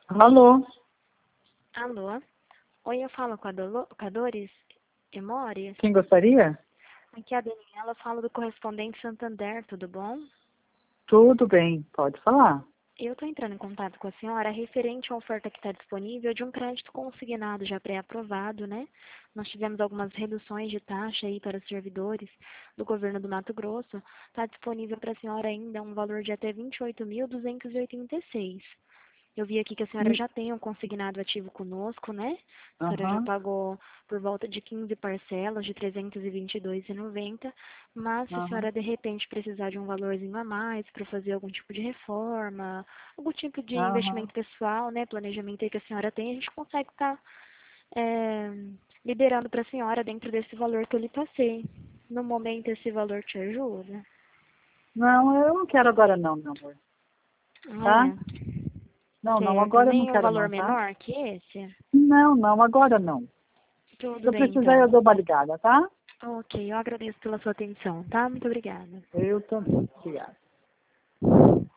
Alô? Alô? Oi, eu falo com a Doris Emori. Quem gostaria? Aqui é a Daniela, falo do Correspondente Santander, tudo bom? Tudo bem, pode falar. Eu estou entrando em contato com a senhora referente à oferta que está disponível de um crédito consignado já pré-aprovado, né? Nós tivemos algumas reduções de taxa aí para os servidores do governo do Mato Grosso. Está disponível para a senhora ainda um valor de até 28.286. Eu vi aqui que a senhora E- já tem um consignado ativo conosco, né? A senhora já Aham, pagou por volta de 15 parcelas de R$ 322,90, mas se a aham, senhora de repente precisar de um valorzinho a mais para fazer algum tipo de reforma, algum tipo de aham. investimento pessoal, né? Planejamento aí que a senhora tem, a gente consegue estar liberando para a senhora dentro desse valor que eu lhe passei. No momento esse valor te ajuda? Não, eu não quero agora não, meu amor. Tá? É, Não, não, certo. agora eu não Nem um quero valor não, tá? menor que esse? Não, não, agora não. Se Tudo eu bem, precisar, eu então. dou uma ligada, tá? Ok, eu agradeço pela sua atenção, tá? Muito obrigada. Eu também. Obrigada.